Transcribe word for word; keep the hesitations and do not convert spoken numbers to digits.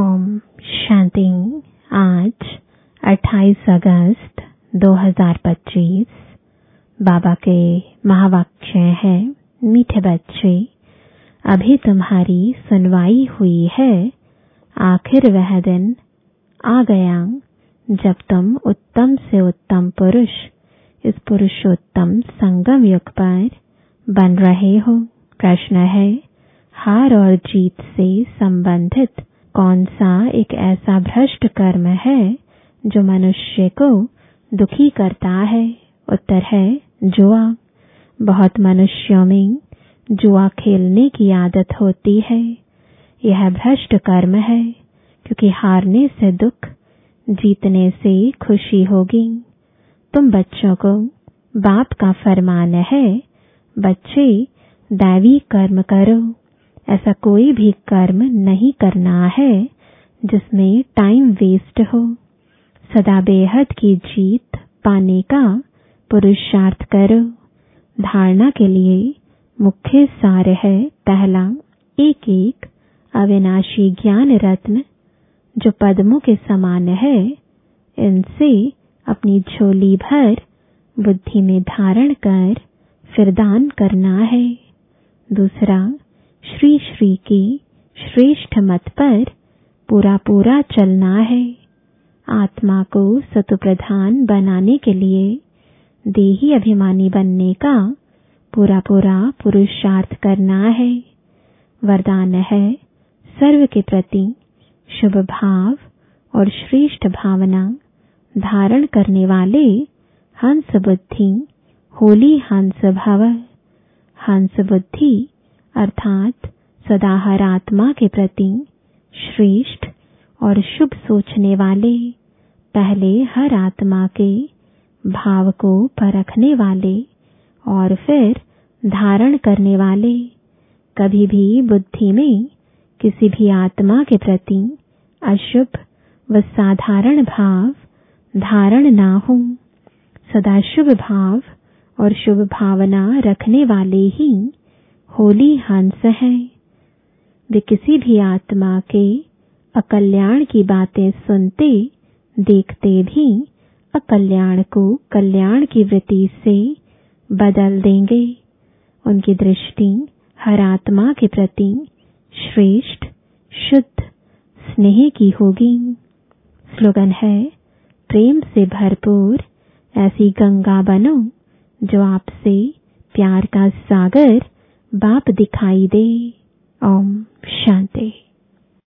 ओम शांति। आज अट्ठाईस अगस्त दो हज़ार पच्चीस। बाबा के महावाक्य है, मीठे बच्चे, अभी तुम्हारी सुनवाई हुई है। आखिर वह दिन आ गया जब तुम उत्तम से उत्तम पुरुष इस पुरुषोत्तम संगम युग पर बन रहे हो। प्रश्न है, हार और जीत से संबंधित कौन सा एक ऐसा भ्रष्ट कर्म है जो मनुष्य को दुखी करता है? उत्तर है जुआ। बहुत मनुष्यों में जुआ खेलने की आदत होती है। यह भ्रष्ट कर्म है, क्योंकि हारने से दुख, जीतने से खुशी होगी। तुम बच्चों को बाप का फरमान है, बच्चे दैवी कर्म करो। ऐसा कोई भी कर्म नहीं करना है जिसमें टाइम वेस्ट हो। सदा बेहद की जीत पाने का पुरुषार्थ करो। धारणा के लिए मुख्य सार है, पहला, एक एक अविनाशी ज्ञान रत्न जो पद्मों के समान है, इनसे अपनी झोली भर बुद्धि में धारण कर फिर दान करना है। दूसरा, श्री श्री की श्रेष्ठ मत पर पूरा पूरा चलना है। आत्मा को सतुप्रधान बनाने के लिए देही अभिमानी बनने का पूरा पूरा पुरुषार्थ करना है। वरदान है, सर्व के प्रति शुभ भाव और श्रेष्ठ भावना धारण करने वाले हंस बुद्धि होली हंस भव। हंस बुद्धि अर्थात सदा हर आत्मा के प्रति श्रेष्ठ और शुभ सोचने वाले, पहले हर आत्मा के भाव को परखने वाले और फिर धारण करने वाले। कभी भी बुद्धि में किसी भी आत्मा के प्रति अशुभ व साधारण भाव धारण ना हो। सदा शुभ भाव और शुभ भावना रखने वाले ही होली हंस हैं। वे किसी भी आत्मा के अकल्याण की बातें सुनते देखते भी अकल्याण को कल्याण की वृत्ति से बदल देंगे। उनकी दृष्टि हर आत्मा के प्रति श्रेष्ठ, शुद्ध, स्नेह की होगी। स्लोगन है, प्रेम से भरपूर ऐसी गंगा बनो जो आपसे प्यार का सागर बाप दिखाई दे। ओम शांति।